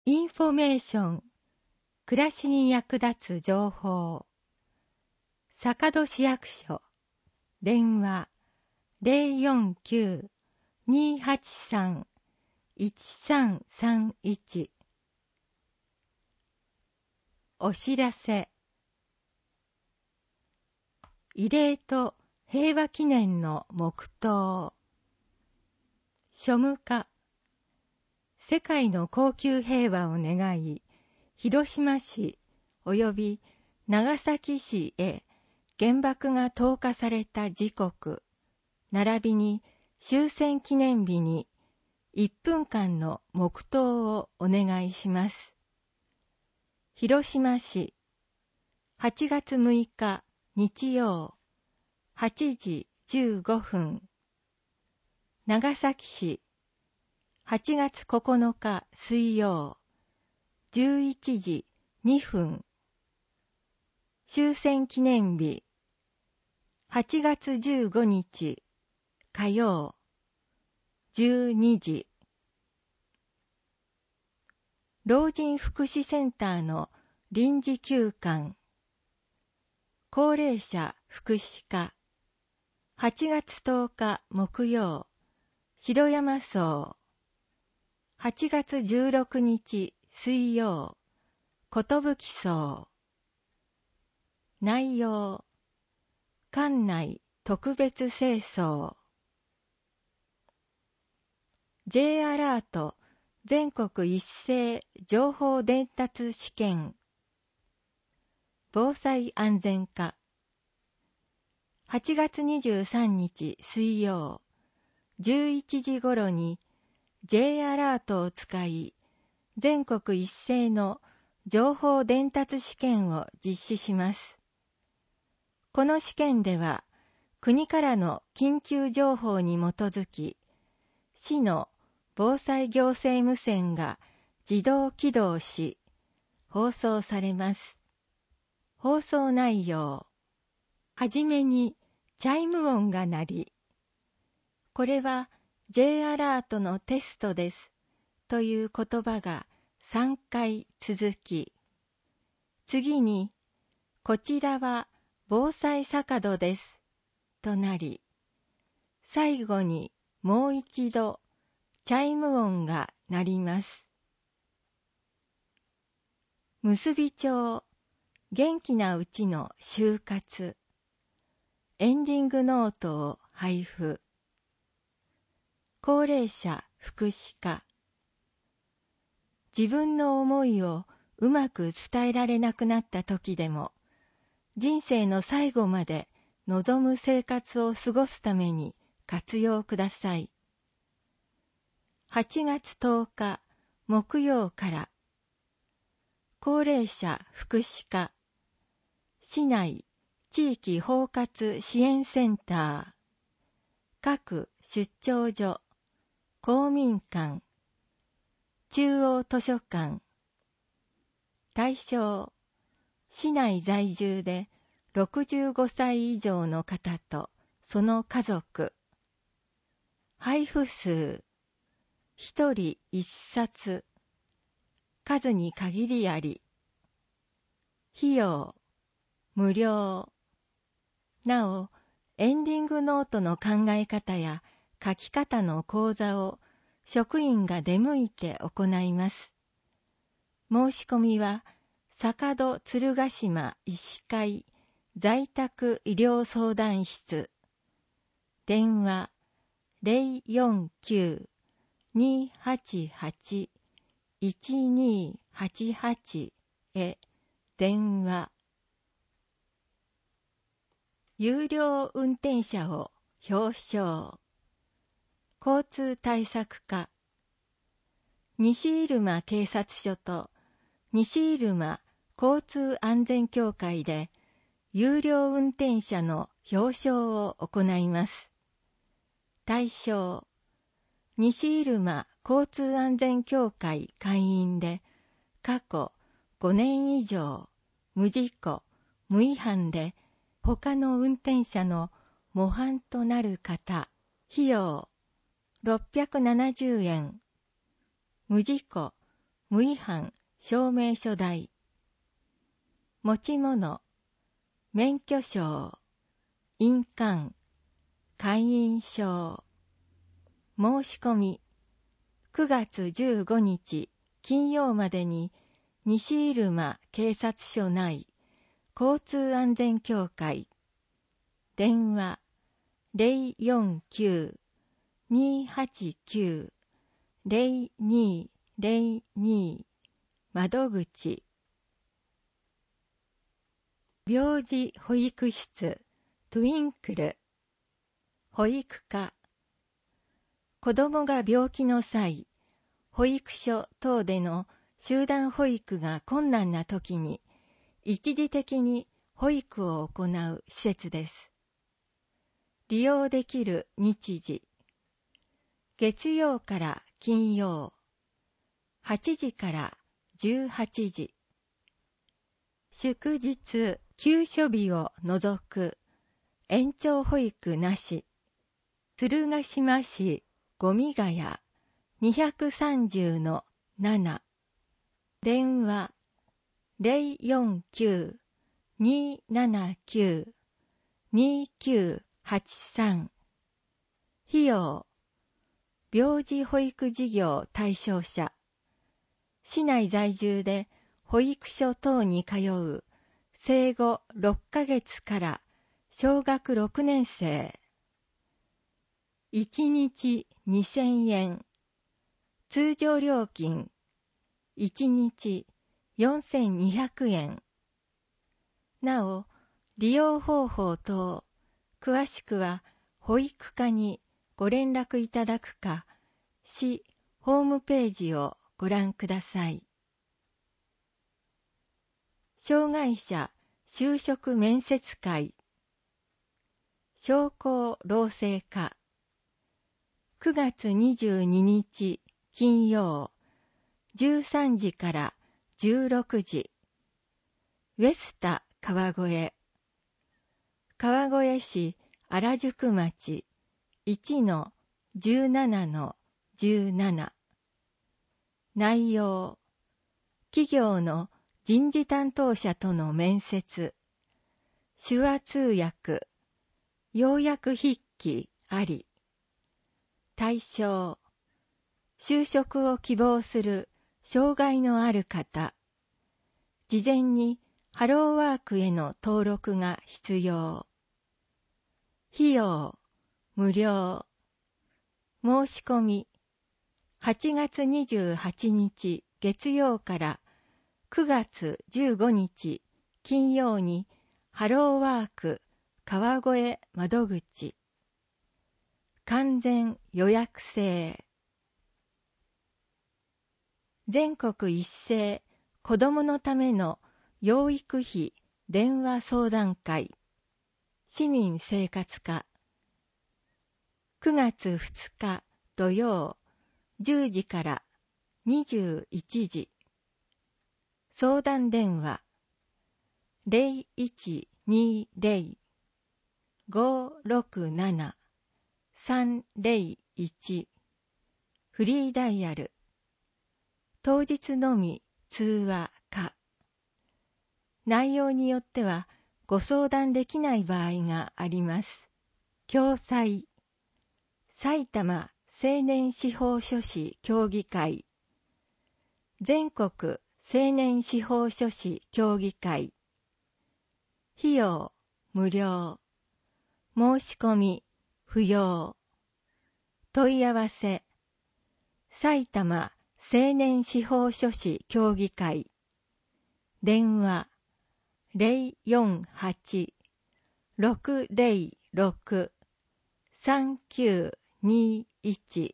インフォメーション、暮らしに役立つ情報。坂戸市役所、電話 049-283-1331。お知らせ。慰霊と平和記念の黙祷。庶務課。世界の恒久平和を願い、広島市及び長崎市へ原爆が投下された時刻、並びに終戦記念日に1分間の黙祷をお願いします。広島市8月6日日曜8時15分。長崎市8月9日水曜11時2分。終戦記念日8月15日火曜12時。老人福祉センターの臨時休館。高齢者福祉課。8月10日木曜城山荘。8月16日水曜寿荘。内容。館内特別清掃。J アラート全国一斉情報伝達試験。防災安全課。8月23日水曜11時頃に J アラートを使い全国一斉の情報伝達試験を実施します。この試験では国からの緊急情報に基づき市の防災行政無線が自動起動し放送されます。放送内容。はじめにチャイム音が鳴り、これは J アラートのテストですという言葉が3回続き、次にこちらは防災坂戸ですとなり、最後にもう一度チャイム音が鳴ります。結び帳、元気なうちの就活。エンディングノートを配布。高齢者福祉課。自分の思いをうまく伝えられなくなった時でも、人生の最後まで望む生活を過ごすために活用ください。8月10日木曜から。高齢者福祉課。市内地域包括支援センター。各出張所。公民館。中央図書館。対象。市内在住で65歳以上の方とその家族。配布数。一人一冊。数に限りあり。費用。無料。なお、エンディングノートの考え方や書き方の講座を職員が出向いて行います。申し込みは、坂戸鶴ヶ島医師会在宅医療相談室。電話 049-288-1288 へ電話。有料運転者を表彰。交通対策課。西入間警察署と西入間交通安全協会で有料運転者の表彰を行います。対象。西入間交通安全協会会員で過去5年以上無事故無違反で他の運転者の模範となる方。費用670円。無事故無違反証明書代。持ち物、免許証、印鑑、会員証。申し込み、9月15日金曜までに西入間警察署内交通安全協会。電話 049-289-0202 窓口。病児保育室トゥインクル。保育課。子どもが病気の際、保育所等での集団保育が困難なときに、一時的に保育を行う施設です。利用できる日時。月曜から金曜、8時から18時。祝日、休所日を除く延長保育なし。鶴ヶ島市五味ヶ谷230-7。電話 049-279-2983。費用、病児保育事業対象者。市内在住で保育所等に通う生後6ヶ月から小学6年生。1日2000円。通常料金1日4200円。なお、利用方法等、詳しくは保育課にご連絡いただくか、市ホームページをご覧ください。障害者就職面接会。商工労政課。9月22日金曜13時から16時。ウェスタ川越。川越市原宿町 1-17-17。内容、企業の人事担当者との面接。手話通訳、要約筆記あり。対象、就職を希望する障害のある方。事前にハローワークへの登録が必要。費用、無料。申し込み、8月28日月曜から9月15日金曜にハローワーク川越窓口。完全予約制。全国一斉子どものための養育費電話相談会。市民生活課。9月2日土曜10時から21時。相談電話 0120-567-301。フリーダイヤル。当日のみ通話可。内容によってはご相談できない場合があります。共催。埼玉青年司法書士協議会。全国青年司法書士協議会。費用無料。申し込み不要。問い合わせ。埼玉青年司法書士協議会。電話 048-606-3921。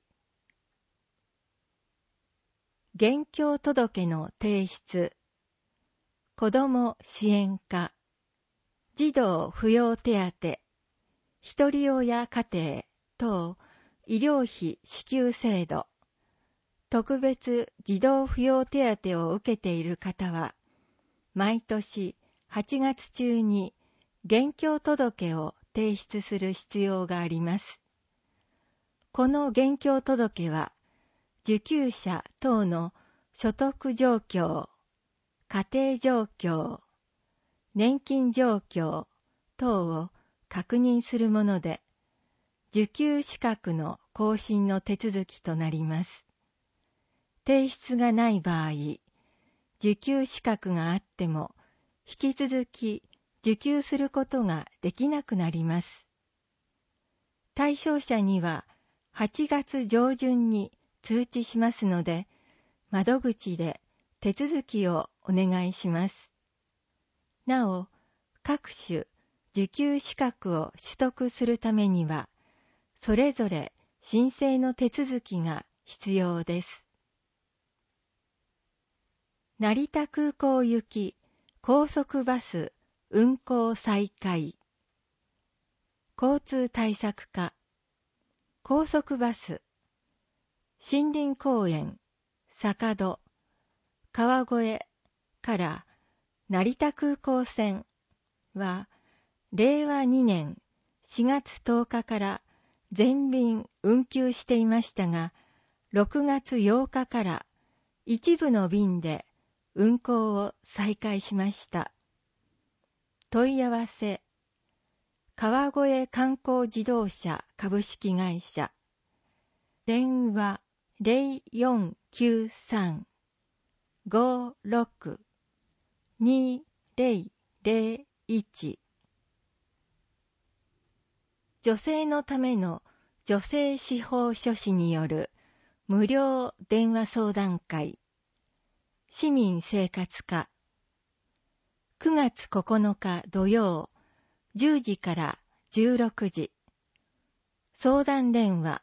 現況届の提出。子ども支援課。児童扶養手当、ひとり親家庭等医療費支給制度。特別児童扶養手当を受けている方は、毎年8月中に現況届を提出する必要があります。この現況届は、受給者等の所得状況、家庭状況、年金状況等を確認するもので、受給資格の更新の手続きとなります。提出がない場合、受給資格があっても、引き続き受給することができなくなります。対象者には8月上旬に通知しますので、窓口で手続きをお願いします。なお、各種受給資格を取得するためには、それぞれ申請の手続きが必要です。成田空港行き高速バス運行再開。交通対策課、高速バス、森林公園、坂戸、川越から成田空港線は、令和2年4月10日から全便運休していましたが、6月8日から一部の便で運行を再開しました。問い合わせ、川越観光自動車株式会社、電話 0493-56-2001。女性のための女性司法書士による無料電話相談会、市民生活課、9月9日土曜10時から16時、相談電話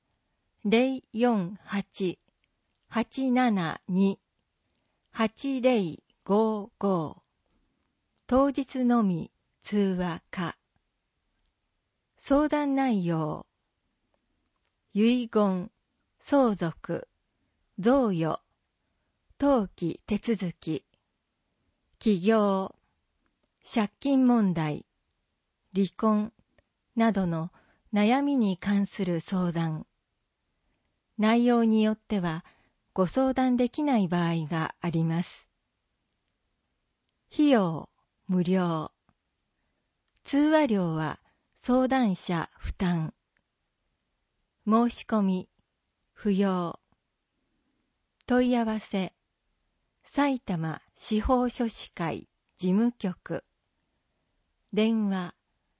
048-872-8055、当日のみ通話可。相談内容、遺言、相続、贈与、登記手続き、起業、借金問題、離婚などの悩みに関する相談。内容によってはご相談できない場合があります。費用無料。通話料は相談者負担。申し込み不要。問い合わせ、埼玉司法書士会事務局、電話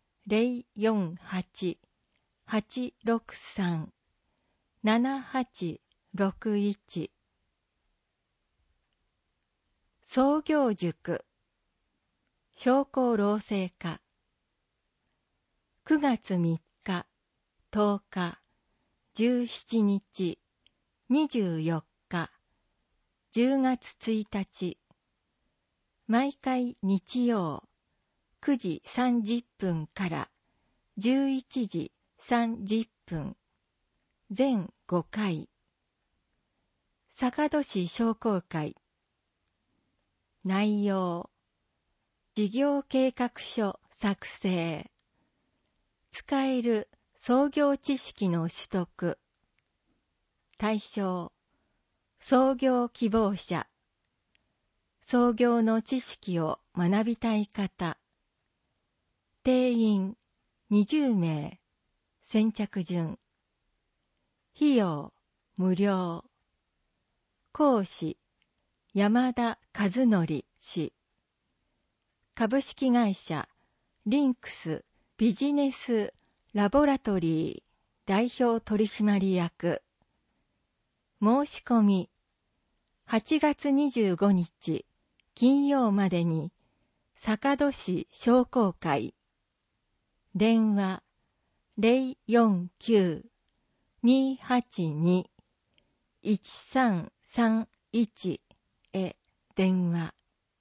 048-863-7861。創業塾、商工労政課、9月3日、10日、17日、24日、10月1日、毎回日曜9時30分から11時30分、全5回。坂戸市商工会。内容、事業計画書作成。使える創業知識の取得。対象、創業希望者。創業の知識を学びたい方。定員20名。先着順。費用無料。講師、山田和則氏。株式会社リンクスビジネスラボラトリー代表取締役。申し込み8月25日金曜までに坂戸市商工会。電話 049-282-1331 へ電話。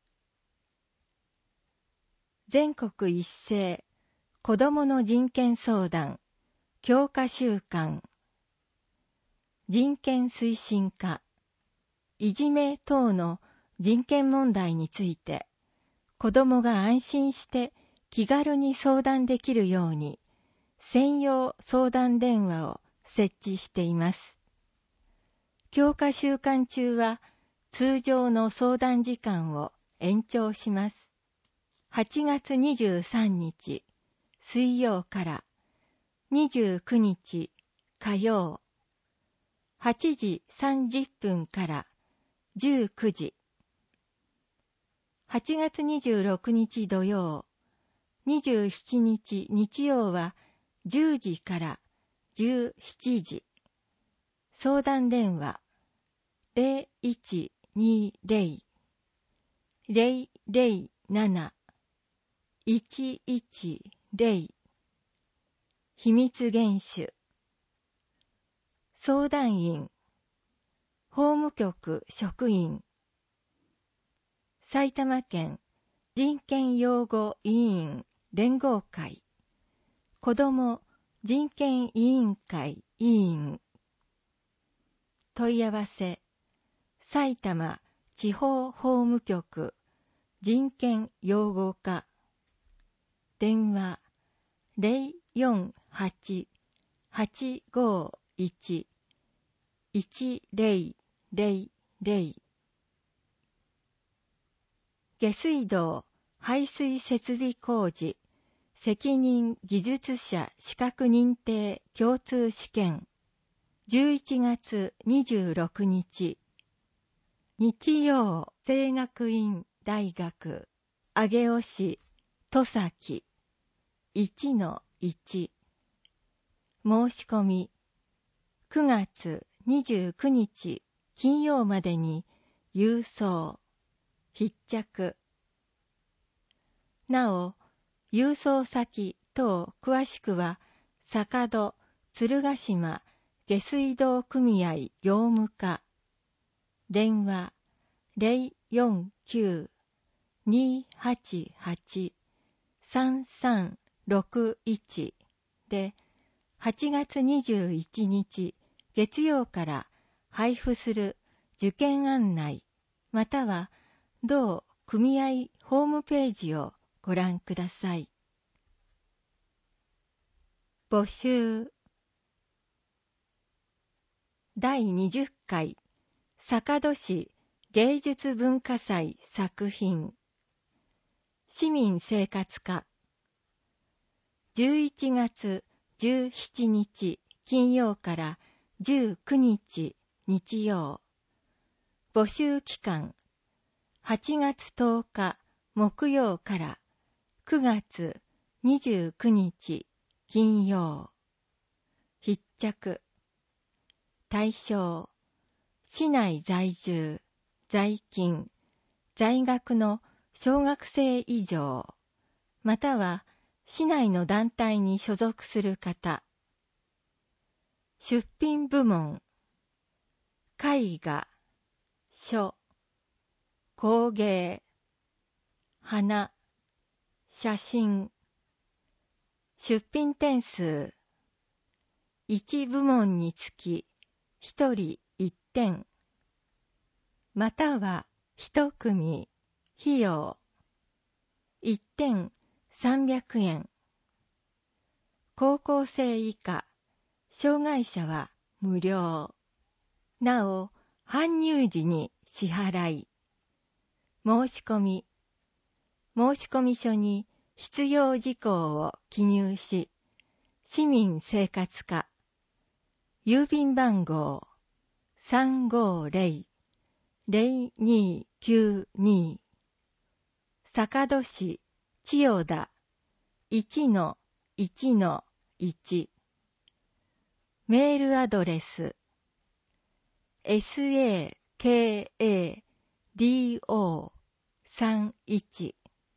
全国一斉子どもの人権相談強化週間。人権推進課、いじめ等の人権問題について、子どもが安心して気軽に相談できるように、専用相談電話を設置しています。強化週間中は、 通常の相談時間を延長します。8月23日水曜から29日火曜、8時30分から19時。8月26日土曜、27日日曜は10時から17時。相談電話 0120-007-110 秘密厳守。相談員法務局職員、埼玉県人権擁護委員連合会子ども人権委員会委員。問い合わせ埼玉地方法務局人権擁護課。電話 048-851-1000。下水道排水設備工事責任技術者資格認定共通試験。11月26日日曜、聖学院大学上尾市戸崎 1-1。 申し込み9月29日金曜までに郵送必着。なお、郵送先等詳しくは坂戸鶴ヶ島下水道組合業務課。電話 049-288-3361 で8月21日月曜から配布する受験案内または同組合ホームページをご覧ください。募集第20回坂戸市芸術文化祭作品市民生活課。11月17日金曜から19日日曜。募集期間8月10日木曜から9月29日金曜。必着。対象市内在住、在勤、在学の小学生以上、または市内の団体に所属する方。出品部門、絵画、書、工芸、花、写真。出品点数、1部門につき1人1点、または1組、費用1点300円。高校生以下、障害者は無料。なお、搬入時に支払い。申し込書に必要事項を記入し、市民生活課、郵便番号 350-0292 坂戸市千代田 1-1-1 メールアドレス sakado31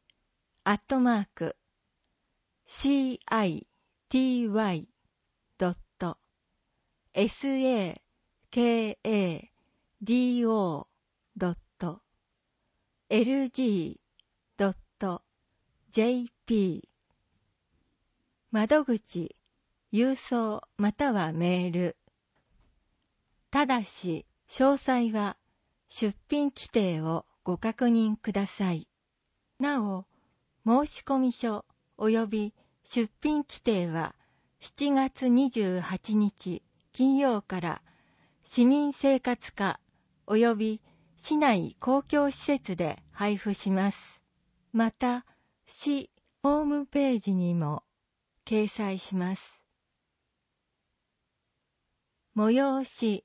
city.sakado.lg.jp 窓口、郵送またはメール。ただし、詳細は出品規定をご確認ください。なお、申込書及び出品規定は7月28日金曜から市民生活課及び市内公共施設で配布します。また、市ホームページにも掲載します。催し、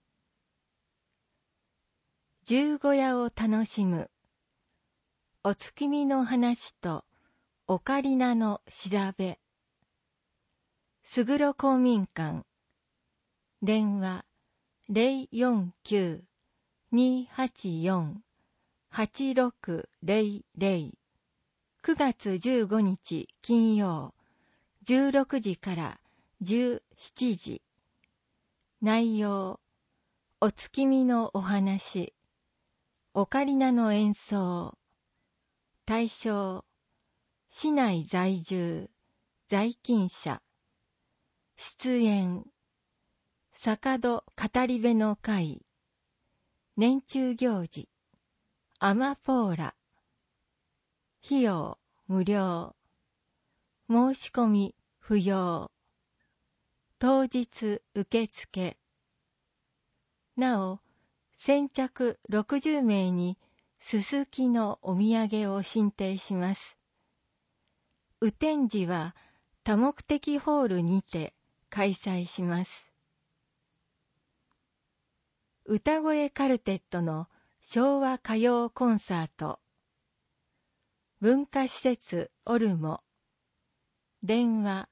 十五夜を楽しむ、お月見の話とオカリナの調べ、すぐろ公民館、電話 049-284-8600 9月15日金曜16時から17時。内容、お月見のお話、オカリナの演奏。対象、市内在住、在勤者。出演、坂戸語り部の会。年中行事、アマポーラ。費用、無料。申し込み、不要。当日受付。なお、先着60名にすすきのお土産を進呈します。雨天時は多目的ホールにて開催します。歌声カルテットの昭和歌謡コンサート。文化施設オルモ。電話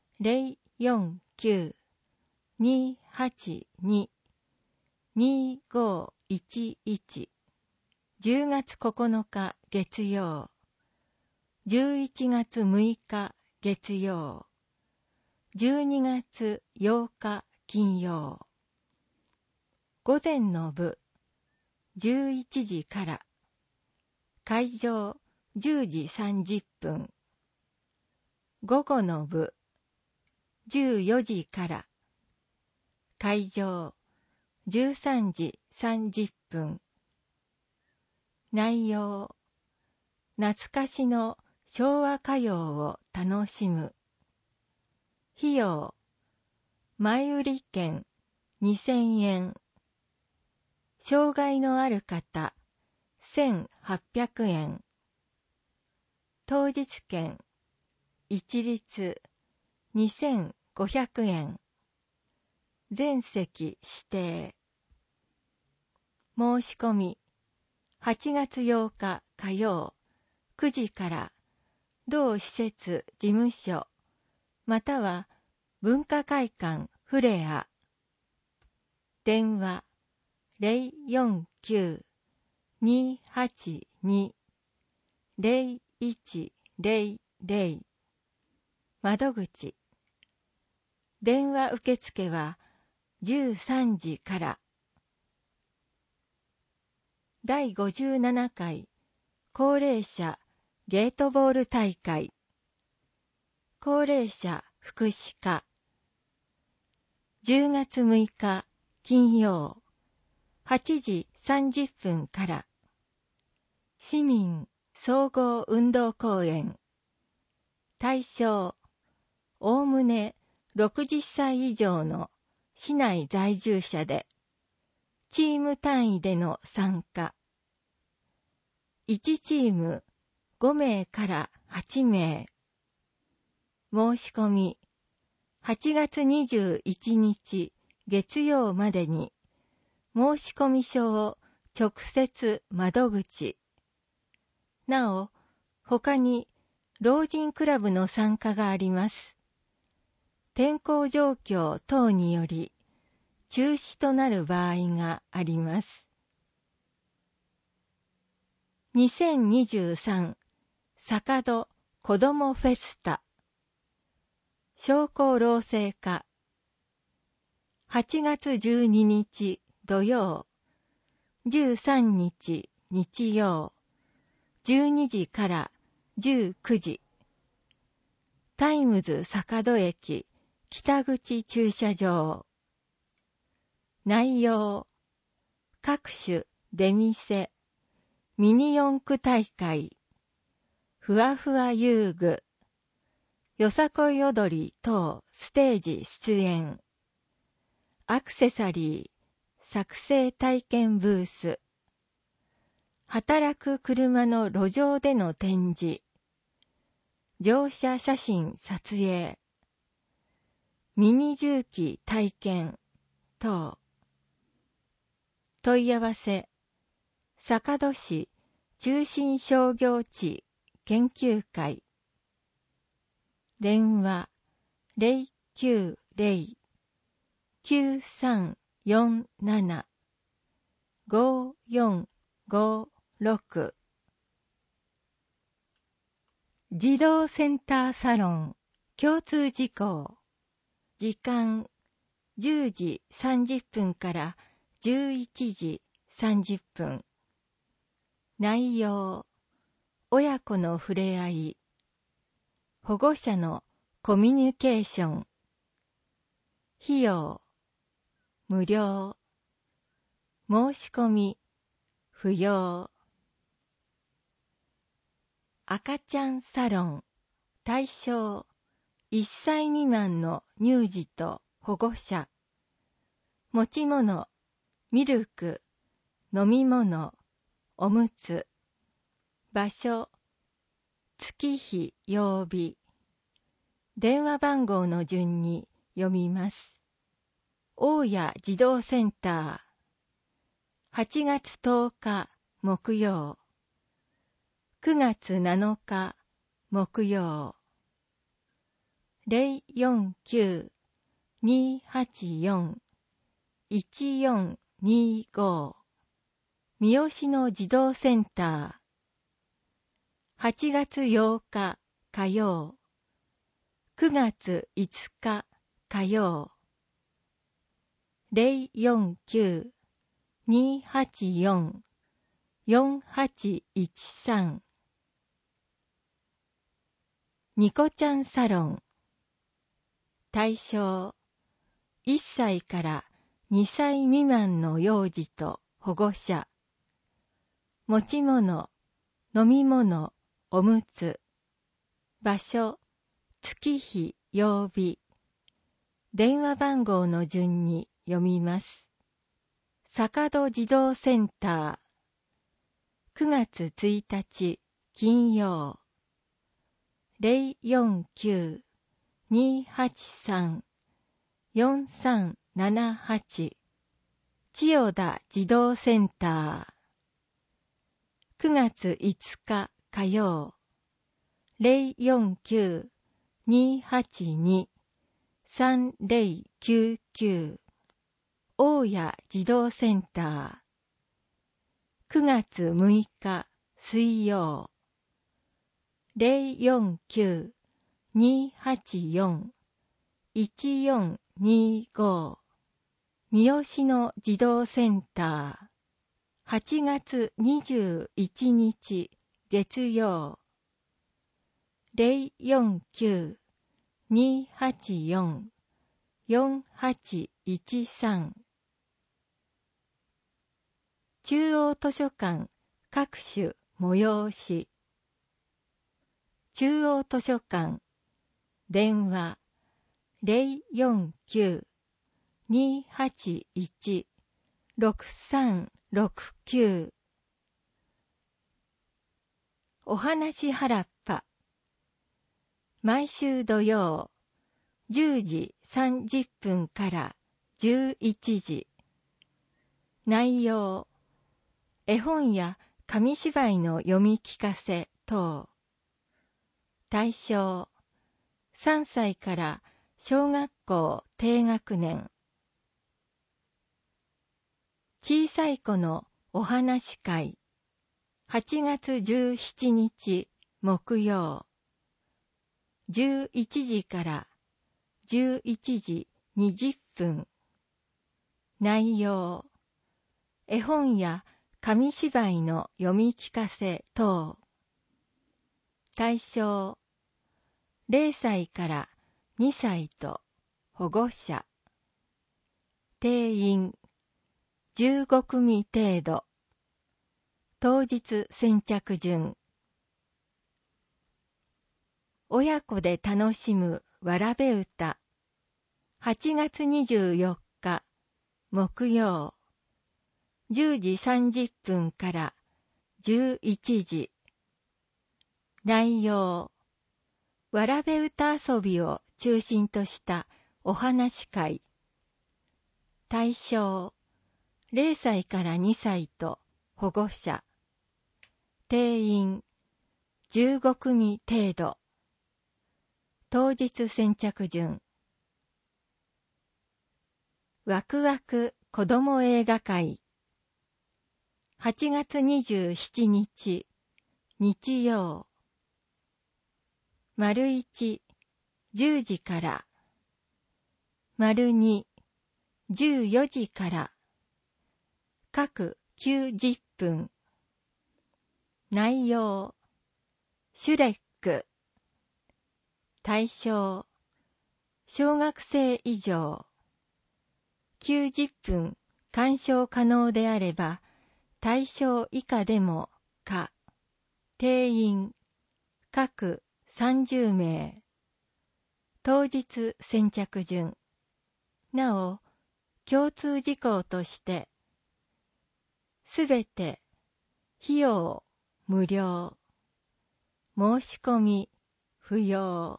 049-282-2511 10月9日月曜、11月6日月曜、12月8日金曜。午前の部、11時から。会場、10時30分。午後の部、14時から。会場、13時30分。内容、懐かしの昭和歌謡を楽しむ。費用、前売り券2000円。障害のある方、1800円。当日券、一律2500円。全席指定。申し込み、8月8日火曜9時から同施設事務所または文化会館フレア。電話 049-282-0100 窓口。電話受付は13時から。第57回高齢者ゲートボール大会。高齢者福祉課。10月6日金曜8時30分から。市民総合運動公園。対象、おおむね60歳以上の市内在住者で、チーム単位での参加。1チーム5名から8名。申し込み、8月21日月曜までに、申し込み書を直接窓口。なお、他に老人クラブの参加があります。天候状況等により、中止となる場合があります。2023坂戸子どもフェスタ。商工労政課。8月12日土曜、13日日曜、12時から19時。タイムズ坂戸駅北口駐車場。内容、各種出店、ミニ四駆大会、ふわふわ遊具、よさこい踊り等ステージ出演、アクセサリー、作成体験ブース、 働く車の路上での展示、乗車写真撮影、ミニ重機体験等。問い合わせ、坂戸市中心商業地研究会。電話 090-9347-5456。児童センターサロン共通事項。時間10時30分から11時30分。内容、親子の触れ合い、保護者のコミュニケーション。費用、無料。申し込み、不要。赤ちゃんサロン、対象、1歳未満の乳児と保護者。持ち物、ミルク、飲み物、おむつ。場所、月日曜日。電話番号の順に読みます。大谷児童センター。8月10日木曜。9月7日木曜。049-284-1425。三好の児童センター。8月8日火曜。9月5日火曜。049-284-4813。ニコちゃんサロン。対象、1歳から2歳未満の幼児と保護者。持ち物、飲み物、おむつ。場所、月日曜日。電話番号の順に読みます。坂戸児童センター。9月1日金曜。049-283-4378。千代田児童センター。9月5日火曜。049-282-3099。大谷児童センター。9月6日水曜。049-284-1425。三好の児童センター。8月21日月曜。049-284-4813。中央図書館各種催し。中央図書館。電話 049-281-6369。お話原っぱ。毎週土曜10時30分から11時。内容、絵本や紙芝居の読み聞かせ等。対象、3歳から小学校低学年。小さい子のお話会。8月17日木曜。11時から11時20分。内容、絵本や紙芝居の読み聞かせ等。対象、0歳から2歳と保護者。定員15組程度。当日先着順。親子で楽しむわらべ歌。8月24日木曜。10時30分から 11時。内容、わらべ歌遊びを中心としたお話会。対象、0歳から2歳と保護者。定員、15組程度。当日先着順。ワクワク子ども映画会。8月27日、日曜。丸1、10時から。丸2、14時から。各90分。内容、シュレック。対象、小学生以上。90分鑑賞可能であれば、対象以下でも可。定員、各30名。当日先着順。なお、共通事項として、すべて、費用、無料。申し込み、不要。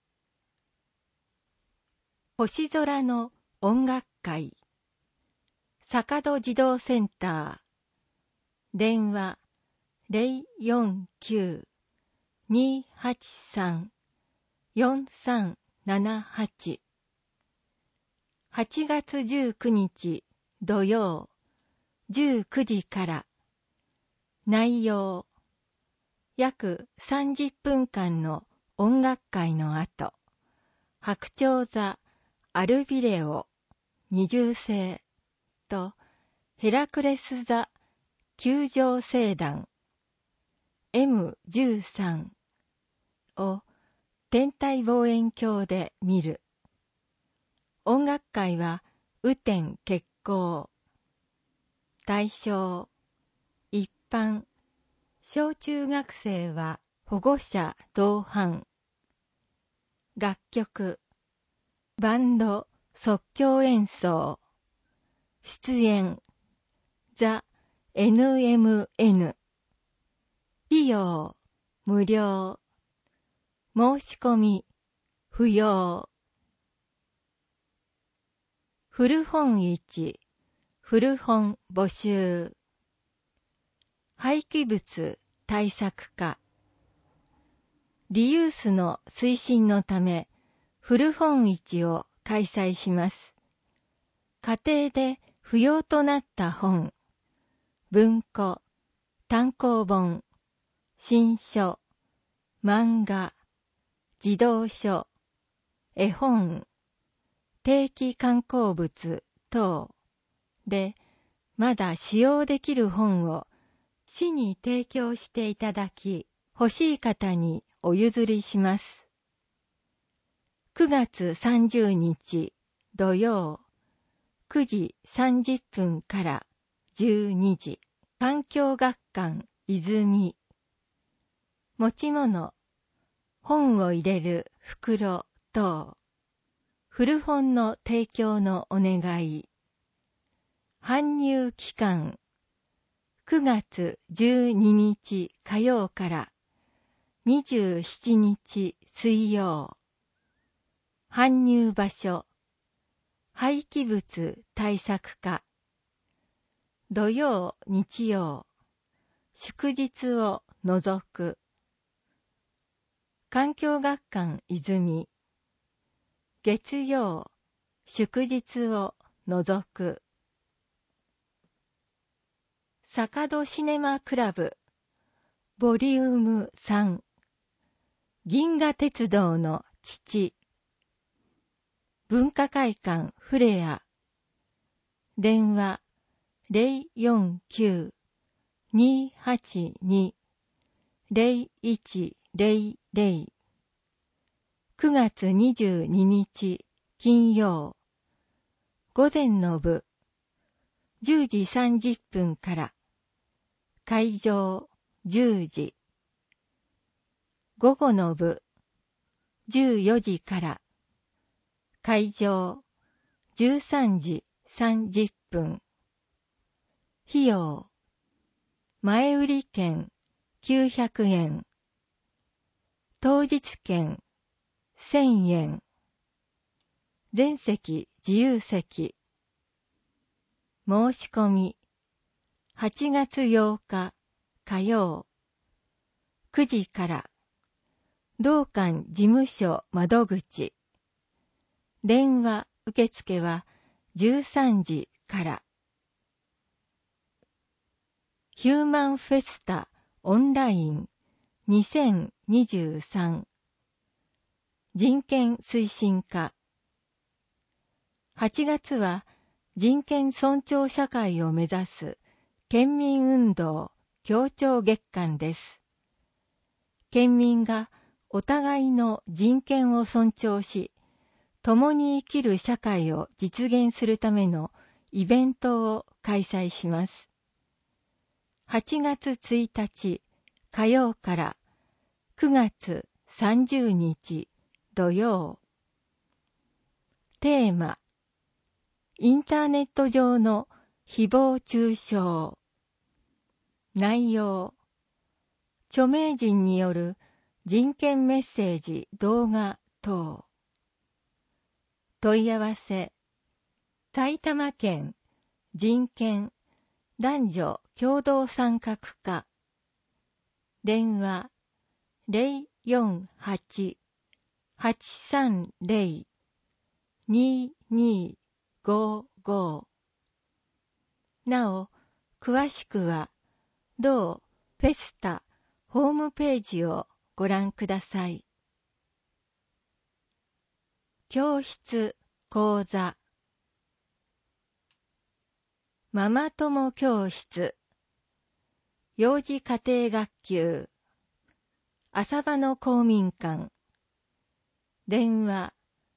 星空の音楽会。坂戸児童センター。電話 049-283-4378。8月19日土曜19時から。内容、約30分間の音楽会の後、白鳥座アルビレオ二重星とヘラクレス座球状星団 M13 を天体望遠鏡で見る。音楽会は雨天決行。対象、一般。小中学生は保護者同伴。楽曲、バンド即興演奏。出演、ザ・ NMN。費用、無料。申し込み、不要。古本市、古本募集。廃棄物対策課。リユースの推進のため、古本市を開催します。家庭で不要となった本、文庫、単行本、新書、漫画、児童書、絵本、定期刊行物等で、まだ使用できる本を市に提供していただき、欲しい方にお譲りします。9月30日土曜9時30分から12時、環境学館泉。持ち物、本を入れる袋等、古本の提供のお願い。搬入期間、9月12日火曜から27日水曜。搬入場所、廃棄物対策課。土曜、日曜、祝日を除く。環境学館泉。月曜、祝日を除く。坂戸シネマクラブボリューム3。銀河鉄道の父。文化会館フレア。電話 049-282-0100。9月22日金曜。午前の部10時30分から。会場10時。午後の部14時から。会場13時30分。費用前売り券900円、当日券1000円、全席自由席。申し込み8月8日火曜9時から、同館事務所窓口。電話受付は13時から。ヒューマンフェスタオンライン2023人権推進課。8月は人権尊重社会を目指す県民運動協調月間です。県民がお互いの人権を尊重し、共に生きる社会を実現するためのイベントを開催します。8月1日火曜から9月30日土曜。テーマ、インターネット上の誹謗中傷。内容、著名人による人権メッセージ動画等。問い合わせ、埼玉県人権男女共同参画課。電話048-830-2255。なお、詳しくは同フェスタホームページをご覧ください。教室講座ママ友教室幼児家庭学級浅場の公民館。電話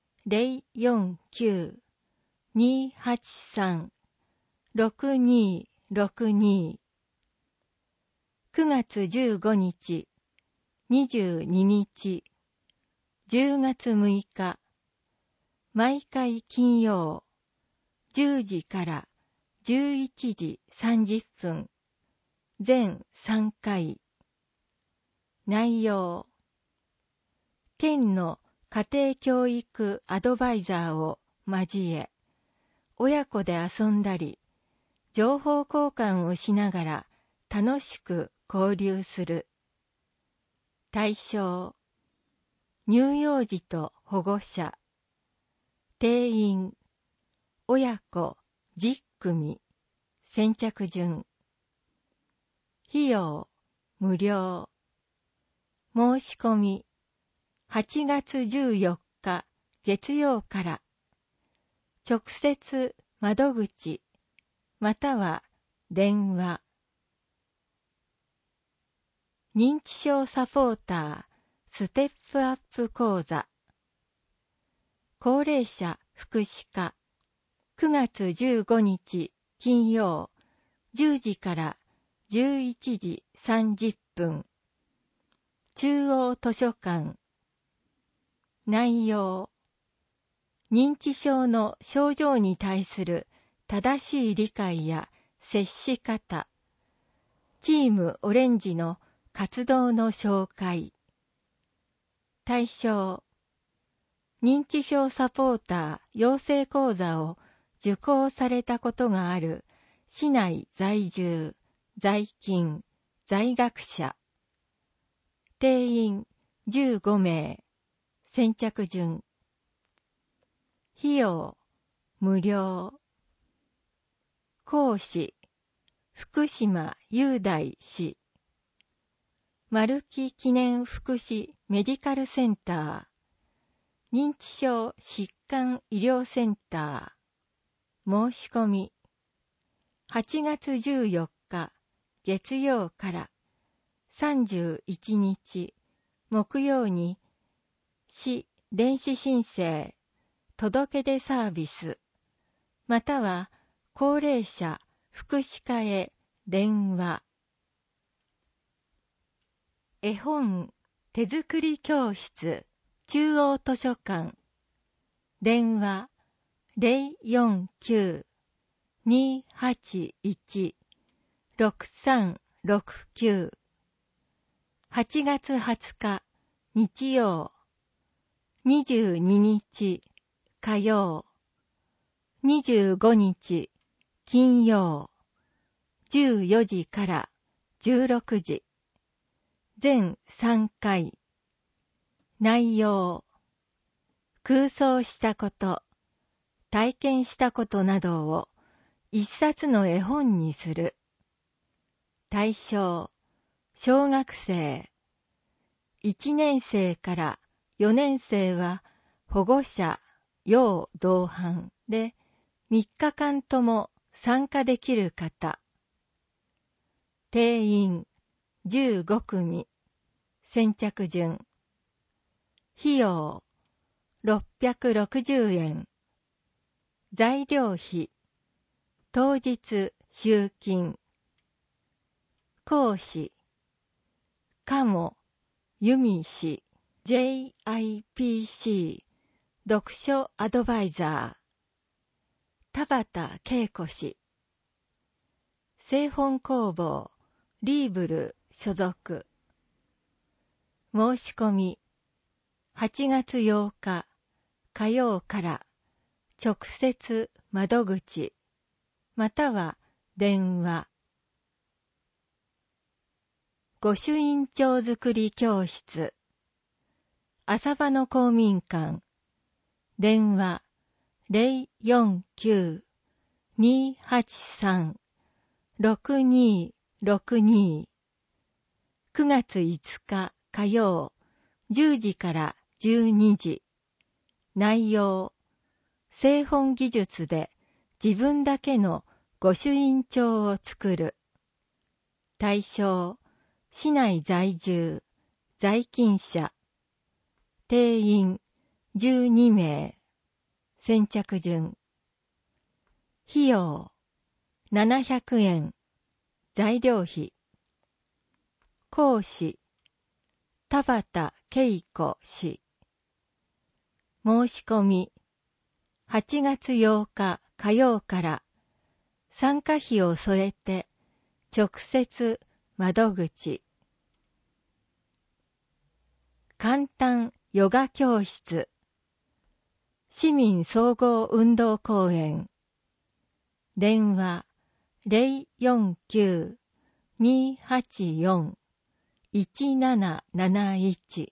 049-283-6262。9月15日、22日、10月6日、毎回金曜、10時から11時30分、全3回。内容、県の家庭教育アドバイザーを交え、親子で遊んだり、情報交換をしながら楽しく交流する。対象、乳幼児と保護者。定員、親子10組。先着順。費用、無料。申し込み、8月14日月曜から。直接窓口、または電話。認知症サポーターステップアップ講座。高齢者福祉課。9月15日金曜10時から11時30分。中央図書館。内容、認知症の症状に対する正しい理解や接し方。チームオレンジの活動の紹介。対象、認知症サポーター養成講座を受講されたことがある市内在住、在勤、在学者。定員15名。先着順。費用、無料。講師、福島雄大氏。丸木記念福祉メディカルセンター。認知症疾患医療センター。申し込み。8月14日月曜から31日木曜に市電子申請届出サービスまたは高齢者福祉課へ電話。絵本手作り教室中央図書館。電話049-281-6360。 69 8月20日日曜22日火曜25日金曜14時から16時全3回内容空想したこと体験したことなどを一冊の絵本にする対象小学生1年生から4年生は保護者要同伴で3日間とも参加できる方定員15組先着順費用660円材料費当日集金講師鴨由美氏 JIPC 読書アドバイザー田畑恵子氏製本工房リーブル所属申し込み8月8日火曜から直接窓口または電話御朱印帳作り教室浅場の公民館電話 049-283-6262 9月5日火曜10時から12時内容製本技術で自分だけの御朱印帳を作る対象市内在住在勤者定員12名先着順費用700円材料費講師田畑恵子氏申し込み8月8日火曜から参加費を添えて直接窓口簡単ヨガ教室市民総合運動公園電話 049-284-1771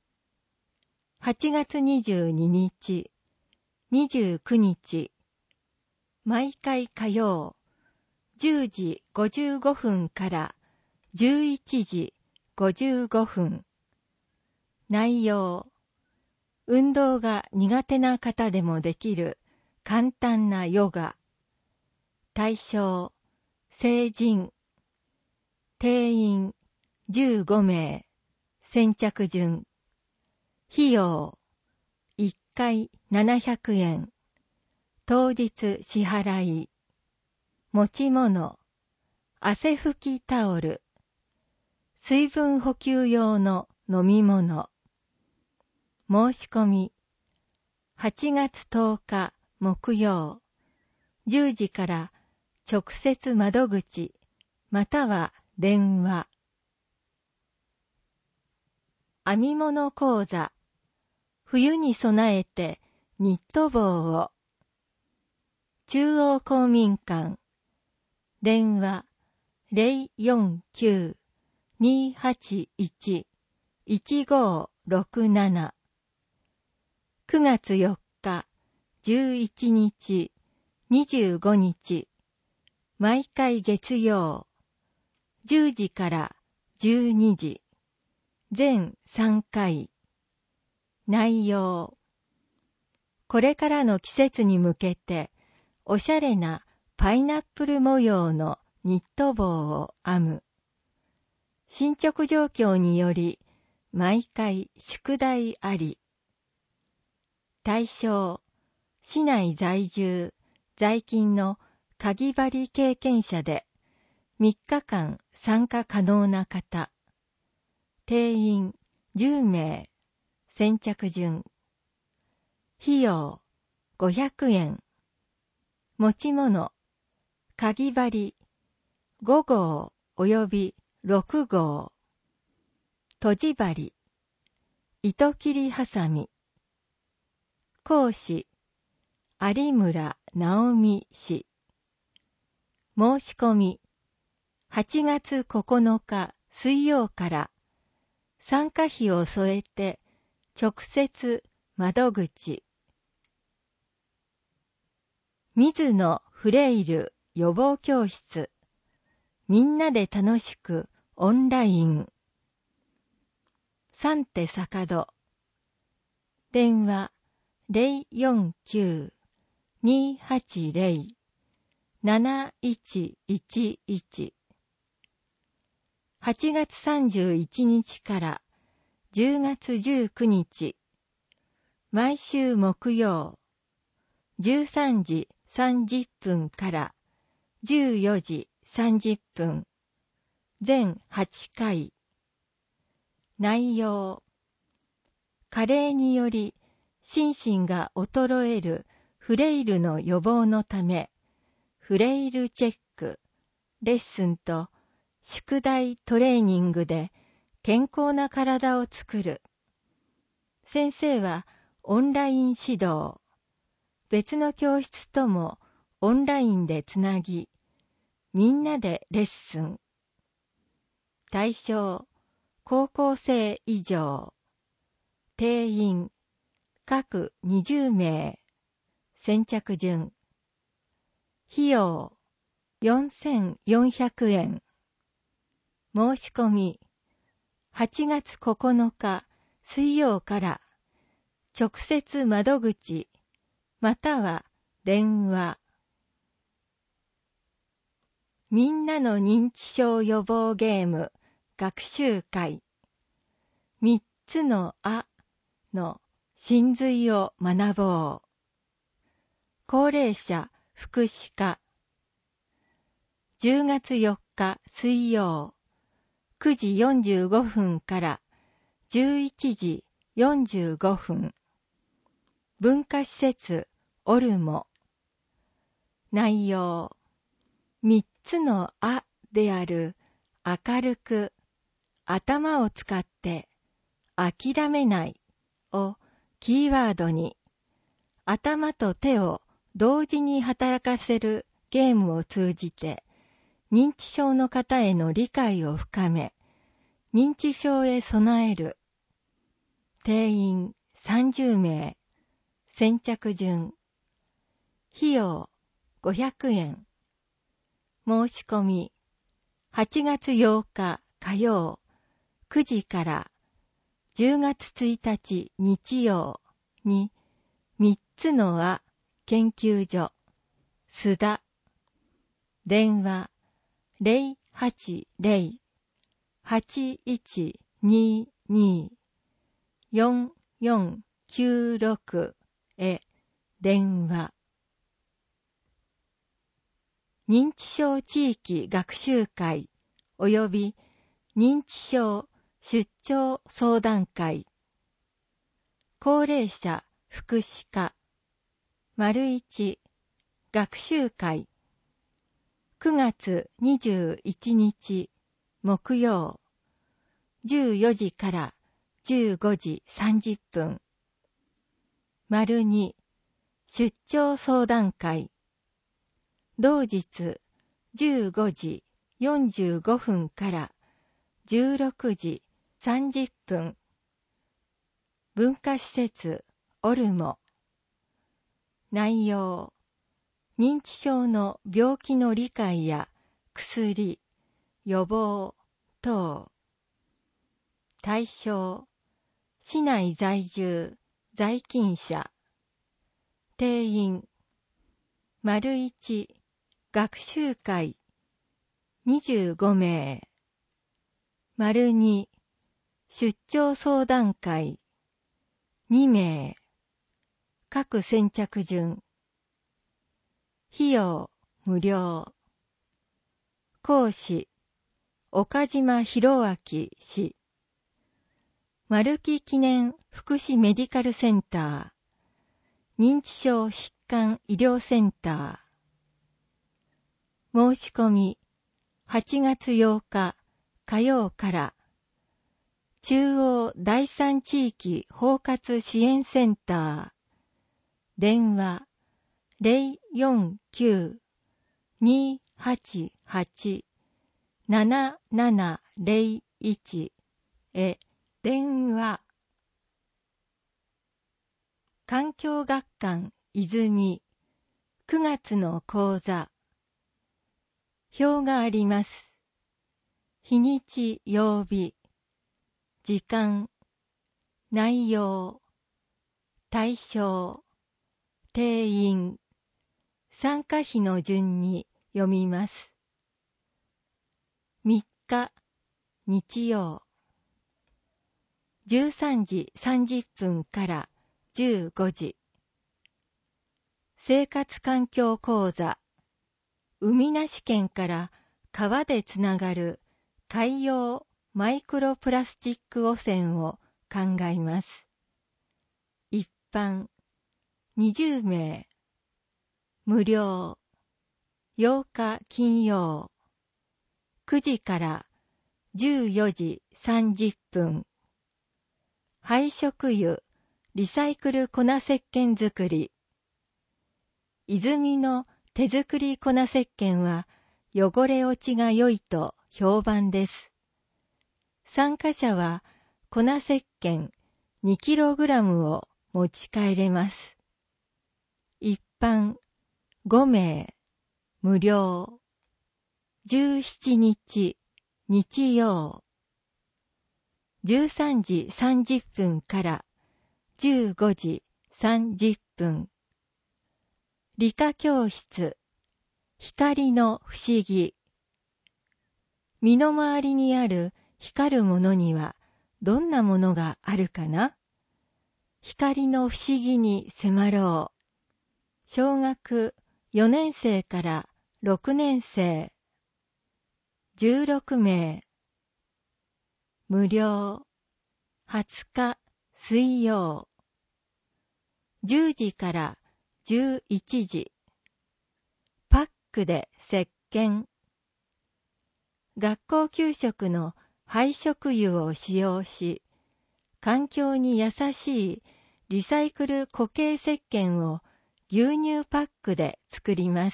8月22日29日毎回火曜10時55分から11時55分内容運動が苦手な方でもできる簡単なヨガ対象成人定員15名先着順費用1回700円当日支払い持ち物汗拭きタオル水分補給用の飲み物申し込み8月10日木曜10時から直接窓口または電話編み物講座冬に備えてニット帽を中央公民館電話 049-281-1567 9月4日11日25日毎回月曜10時から12時全3回内容これからの季節に向けておしゃれなパイナップル模様のニット帽を編む進捗状況により毎回宿題あり対象市内在住在勤のかぎ針経験者で3日間参加可能な方定員10名先着順費用500円持ち物かぎ針5号及び6号、とじ針、糸切りはさみ、講師、有村直美氏。申し込み、8月9日水曜から参加費を添えて直接窓口。水野フレイル予防教室。みんなで楽しくオンライン。三手坂戸。電話 049-280-7111。8月31日から10月19日、毎週木曜、13時30分から14時30分、全8回。内容、加齢により心身が衰えるフレイルの予防のため、フレイルチェック、レッスンと宿題トレーニングで健康な体を作る。先生はオンライン指導。別の教室ともオンラインでつなぎ、みんなでレッスン。対象、高校生以上。定員、各20名。先着順。費用、4400円。申し込み、8月9日水曜から直接窓口または電話。みんなの認知症予防ゲーム学習会。3つのあの真髄を学ぼう。高齢者福祉課。10月4日水曜、9時45分から11時45分。文化施設オルモ。内容、3つのあである明るく、頭を使って諦めないをキーワードに、頭と手を同時に働かせるゲームを通じて、認知症の方への理解を深め、認知症へ備える。定員30名。先着順。費用500円。申し込み、8月8日火曜9時から10月1日日曜に3つのあ研究所、須田。電話080-8122-4496へ電話。認知症地域学習会及び認知症出張相談会。高齢者福祉課。1学習会。9月21日木曜14時から15時30分。2出張相談会。同日15時45分から16時30分。文化施設オルモ。内容、認知症の病気の理解や薬、予防等。対象、市内在住、在勤者。定員、1学習会25名。2出張相談会2名。各先着順。費用無料。講師、岡島博明氏。丸木記念福祉メディカルセンター、認知症疾患医療センター。申し込み、 8月8日火曜から中央第三地域包括支援センター電話 049-288-7701 へ電話。環境学館泉9月の講座。表があります。日にち曜日、時間、内容、対象、定員、参加費の順に読みます。3日、日曜、13時30分から15時。生活環境講座、海なし県から川でつながる海洋マイクロプラスチック汚染を考えます。一般20名、無料、8日金曜、9時から14時30分。廃食油、リサイクル粉石鹸作り。泉の手作り粉石鹸は汚れ落ちが良いと評判です。参加者は粉石鹸 2kg を持ち帰れます。一般5名、無料。17日、日曜。13時30分から15時30分。理科教室、光の不思議。身の回りにある光るものにはどんなものがあるかな？光の不思議に迫ろう。小学4年生から6年生。16名。無料。20日水曜。10時から11時。パックで石鹸。学校給食の廃食油を使用し、環境に優しいリサイクル固形石鹸を牛乳パックで作ります。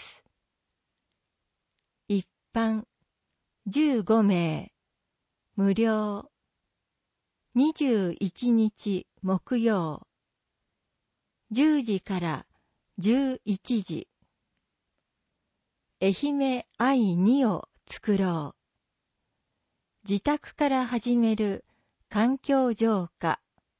一般15名。無料。21日木曜。10時から11時。愛媛愛2を作ろう。自宅から始める環境浄化。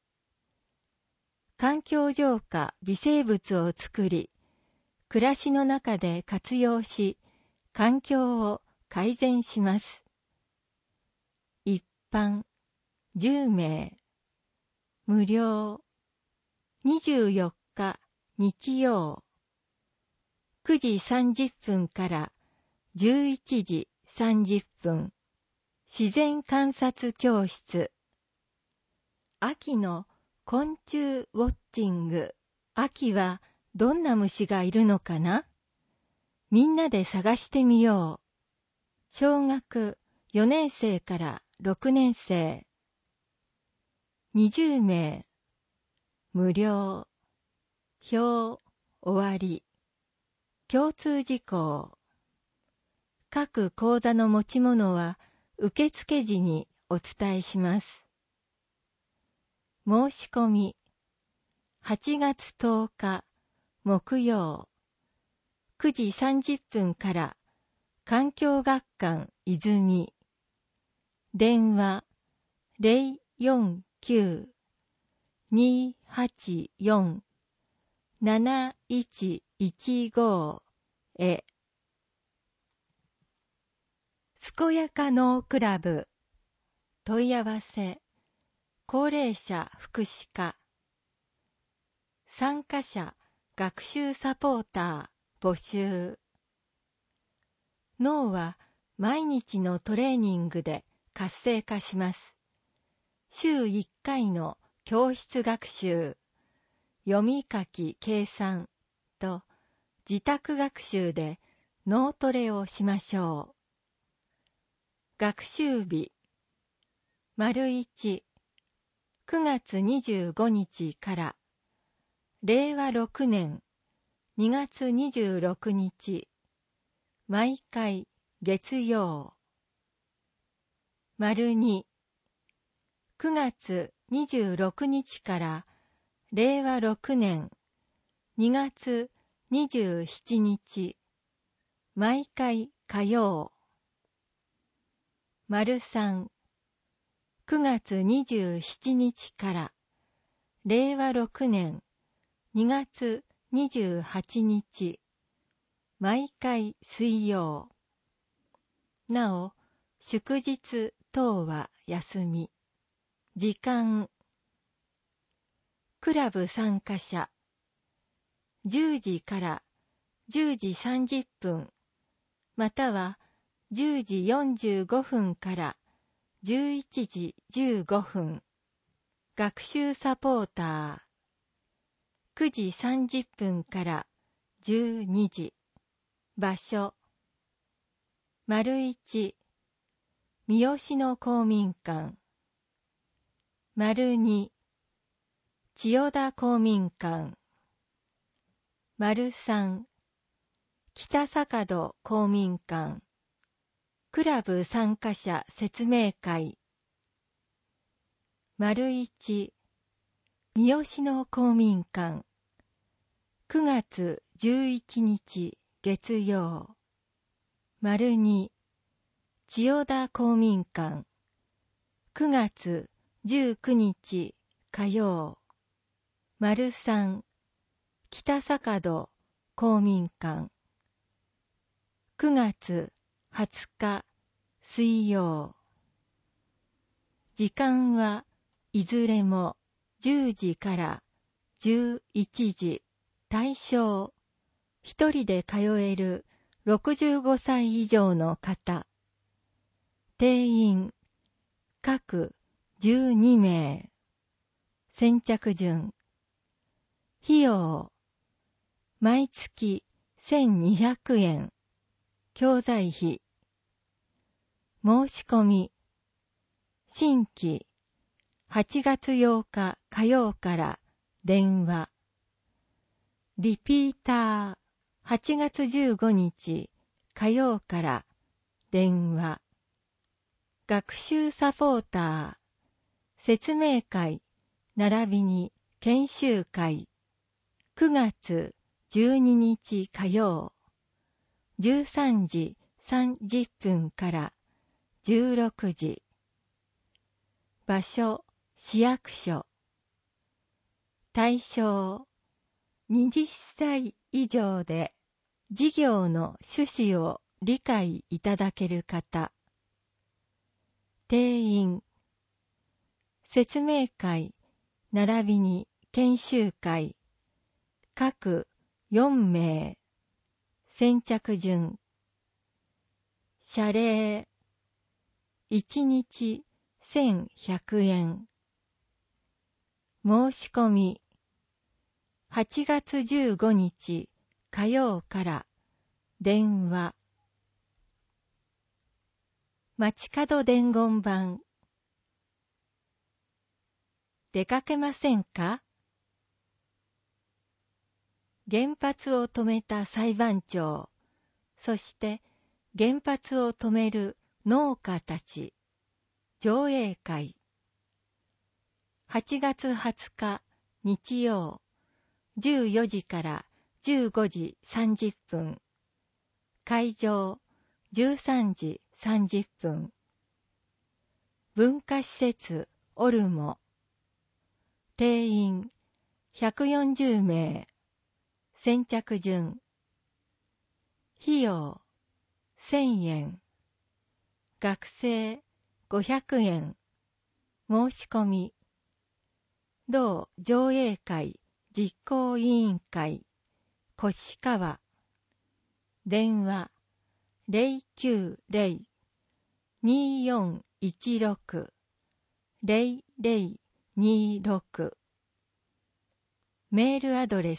環境浄化微生物を作り、暮らしの中で活用し、環境を改善します。一般10名。無料。24日日曜。9時30分から11時30分。自然観察教室。秋の昆虫ウォッチング。秋はどんな虫がいるのかな？みんなで探してみよう。小学4年生から6年生。20名。無料。表終わり。共通事項。各講座の持ち物は受付時にお伝えします。申し込み。8月10日木曜。9時30分から環境学館泉。電話 049-284-7115 へ。健やか脳クラブ。問い合わせ。高齢者福祉課。参加者学習サポーター募集。脳は毎日のトレーニングで活性化します。週1回の教室学習、読み書き計算と自宅学習で脳トレをしましょう。 学習日。1、9月25日から令和6年2月26日、毎回月曜。2、9月26日から令和6年2月27日、毎回火曜。3、9月27日から令和6年2月28日、毎回水曜。なお、祝日等は休み。時間。クラブ参加者。10時から10時30分、または10時45分から11時15分。学習サポーター。9時30分から12時。場所。1、三好の公民館。2、千代田公民館。3、北坂戸公民館。クラブ参加者説明会。1、三好の公民館。9月11日月曜。2、千代田公民館。9月19日火曜。3、北坂戸公民館。9月20日水曜。時間はいずれも10時から11時。対象、一人で通える65歳以上の方。定員、各12名。先着順。費用、毎月1200円。教材費。申し込み。新規、8月8日火曜から電話。リピーター、8月15日火曜から電話。学習サポーター、説明会、並びに研修会。9月12日火曜、13時30分から16時。場所、市役所。対象、20歳以上で事業の趣旨を理解いただける方。定員。説明会、並びに研修会。各4名。先着順。謝礼。1日1100円。申し込み。8月15日火曜から電話。街角伝言板。出かけませんか？原発を止めた裁判長、そして原発を止める農家たち。上映会。8月20日日曜。14時から15時30分。会場13時30分。文化施設オルモ。定員140名。先着順。費用1000円。学生500円。申し込み。同上映会実行委員会、越川。電話、090-2416-0026。メールアドレ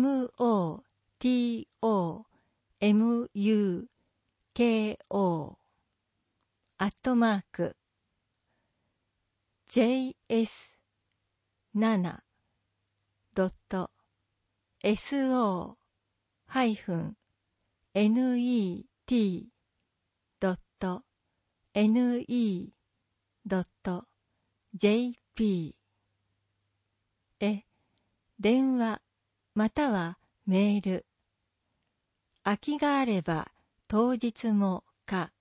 ス、motomuko js7.so-net.ne.jp へ電話またはメール。空きがあれば当日もか。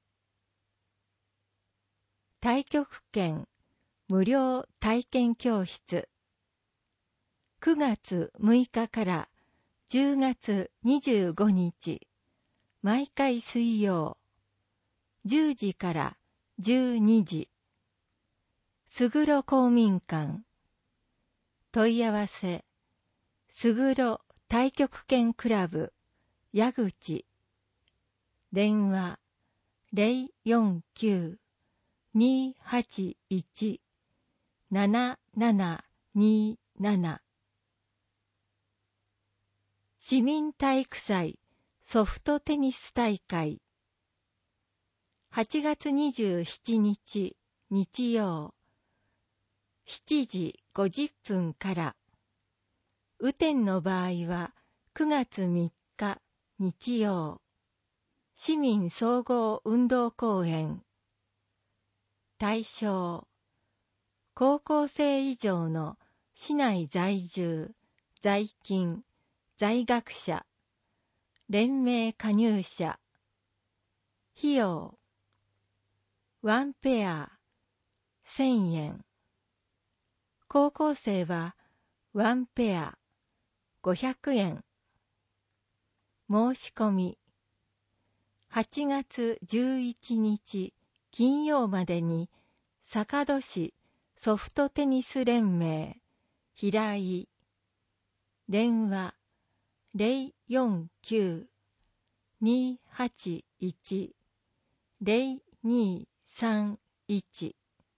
太極拳無料体験教室。9月6日から10月25日、毎回水曜、10時から12時。すぐろ公民館。問い合わせ、すぐろ太極拳クラブ、矢口。電話、049-281-7727。市民体育祭ソフトテニス大会。8月27日日曜、7時50分から。雨天の場合は9月3日日曜、市民総合運動公園。対象、高校生以上の市内在住、在勤、在学者、連盟加入者。費用、1ペア1000円。高校生は1ペア500円。申し込み、8月11日金曜までに坂戸市ソフトテニス連盟平井。電話049-281-0231。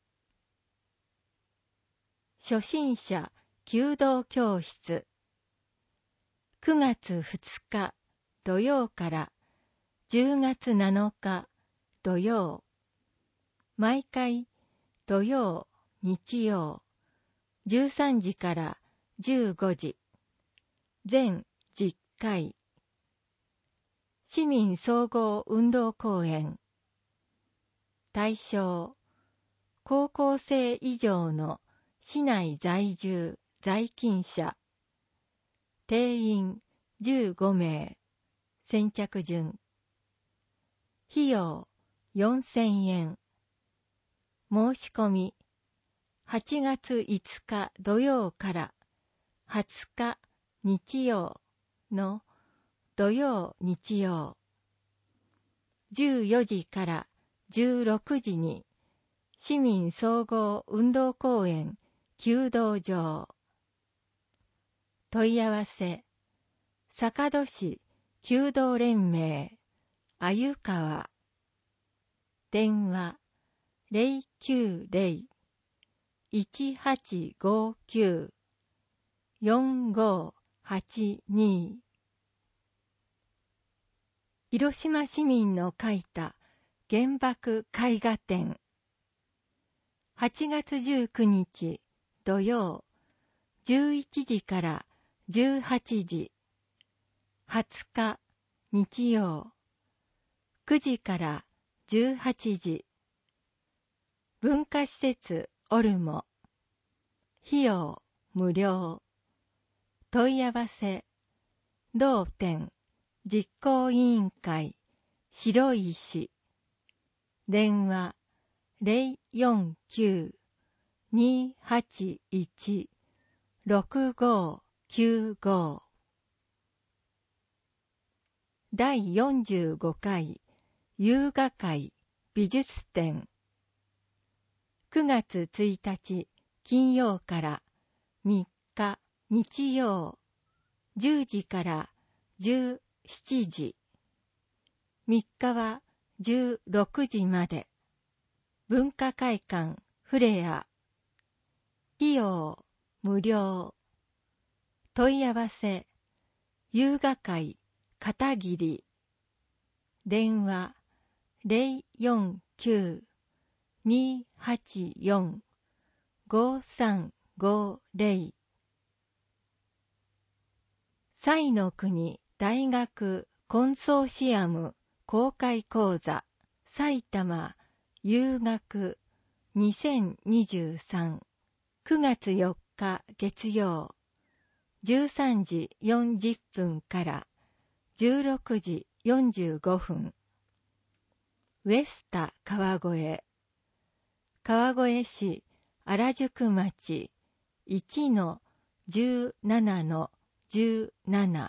初心者弓道教室。9月2日土曜から10月7日土曜。毎回土曜、日曜、13時から15時。全10回。市民総合運動公園。対象、高校生以上の市内在住、在勤者。定員15名。先着順。費用4000円。申し込み、8月5日土曜から20日日曜の土曜日曜。14時から16時に市民総合運動公園弓道場。問い合わせ、坂戸市弓道連盟鮎川。電話090-1859-4582。広島市民の書いた原爆絵画展。8月19日土曜、11時から18時。20日日曜、9時から18時。文化施設オルモ。費用無料。問い合わせ、同店実行委員会白石。電話049-281-6595。第45回優雅会美術展。9月1日金曜から3日日曜、10時から17時。3日は16時まで。文化会館フレア。費用無料。問い合わせ、優雅会片桐。電話 089-284-5350 彩の国大学コンソーシアム公開講座埼玉遊学2023 9月4日月曜13時40分から16時45分ウエスタ川越川越市原宿町 1-17-17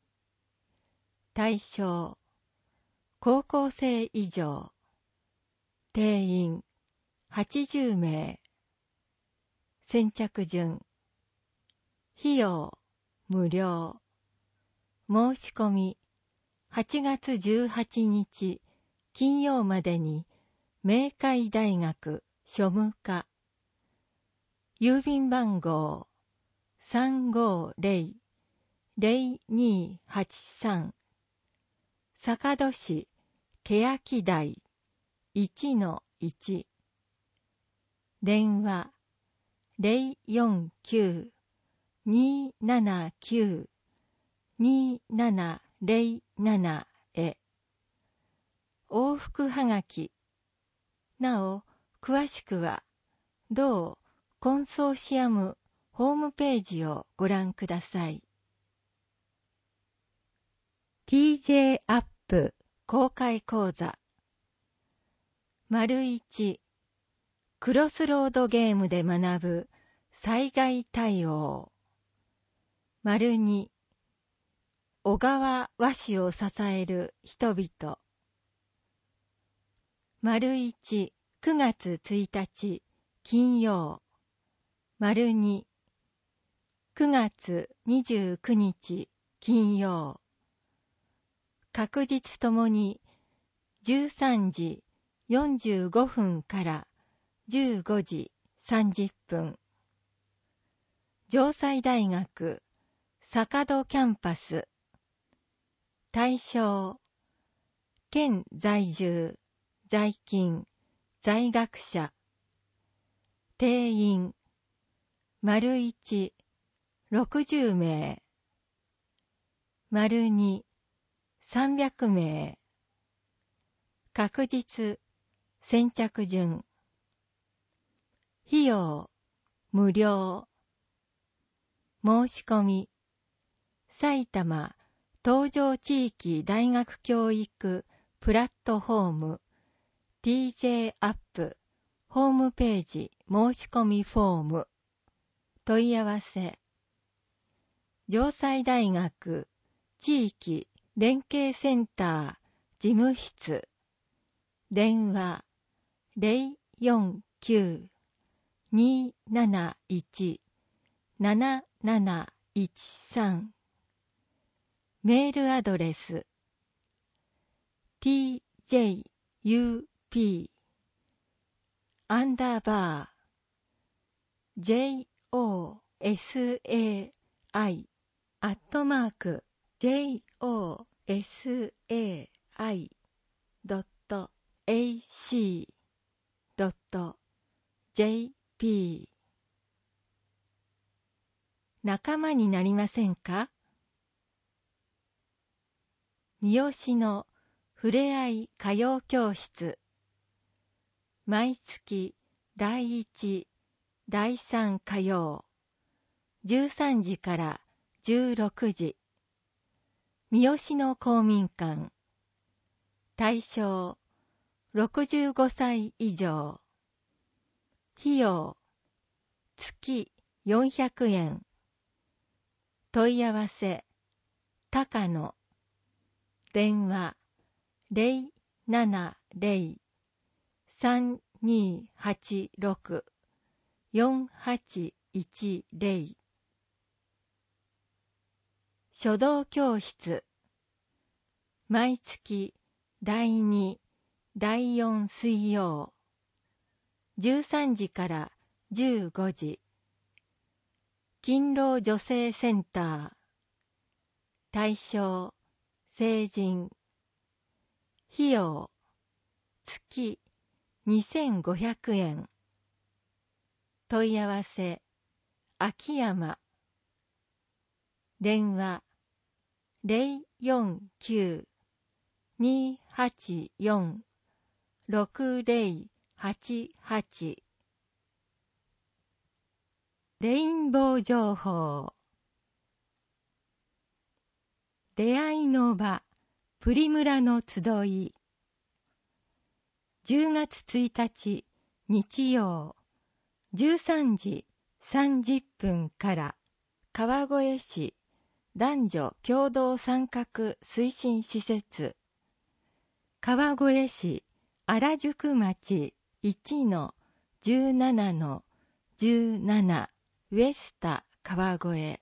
対象高校生以上定員80名先着順費用無料申し込み8月18日金曜までに明海大学庶務課郵便番号 350-0283 坂戸市欅台 1-1 電話 049-279-2707 へ往復はがきなお詳しくは同コンソーシアムホームページをご覧ください。TJ アップ公開講座 1. クロスロードゲームで学ぶ災害対応 2. 小川和紙を支える人々 1. 9月1日金曜 2. 9月29日金曜確実ともに13時45分から15時30分城西大学坂戸キャンパス対象県在住在勤在学者定員 ① 60名 ② 300名確実先着順費用無料申し込み埼玉東条地域大学教育プラットフォーム TJ アップホームページ申し込みフォーム問い合わせ城西大学地域連携センター事務室電話 049-271-7713 メールアドレス josai@josai.ac.jp 仲間になりませんか？三好のふれあい歌謡教室毎月第1、第3火曜13時から16時三好の公民館対象65歳以上費用月400円問い合わせ高野電話 070-3286-4810 書道教室毎月第2、第4水曜13時から15時勤労女性センター対象成人費用月 2500円。問い合わせ、秋山。電話、049-284-6088。レインボー情報。出会いの場、プリムラの集い。10月1日、日曜、13時30分から、川越市男女共同参画推進施設、川越市原宿町 1-17-17 ウェスタ川越。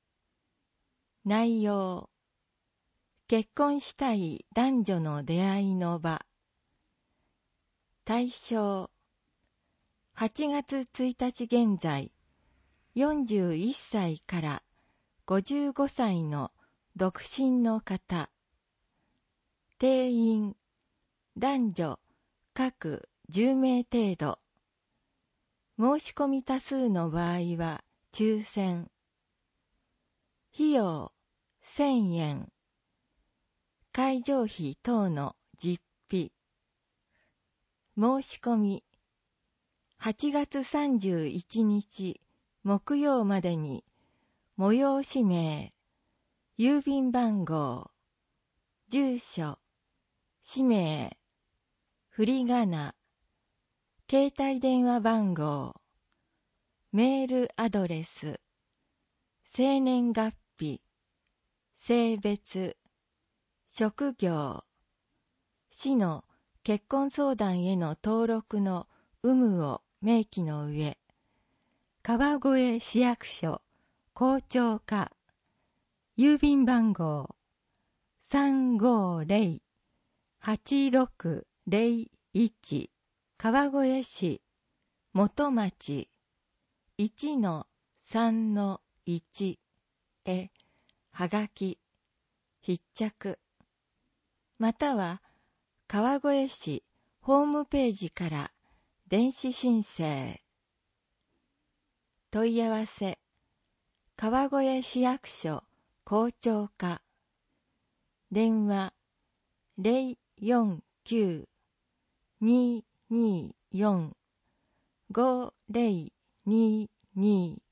内容、結婚したい男女の出会いの場。対象、8月1日現在、41歳から55歳の独身の方。定員、男女各10名程度。申し込み多数の場合は抽選。費用、1000円。会場費等の実費。申し込み、8月31日木曜までに、催し名、郵便番号、住所、氏名、振り仮名、携帯電話番号、メールアドレス、生年月日、性別、職業、市の結婚相談への登録の有無を明記の上、川越市役所校長課、郵便番号 350-8601 川越市元町 1-3-1 へはがき、必着、または川越市ホームページから電子申請。問い合わせ、川越市役所校長課。電話、049-224-5022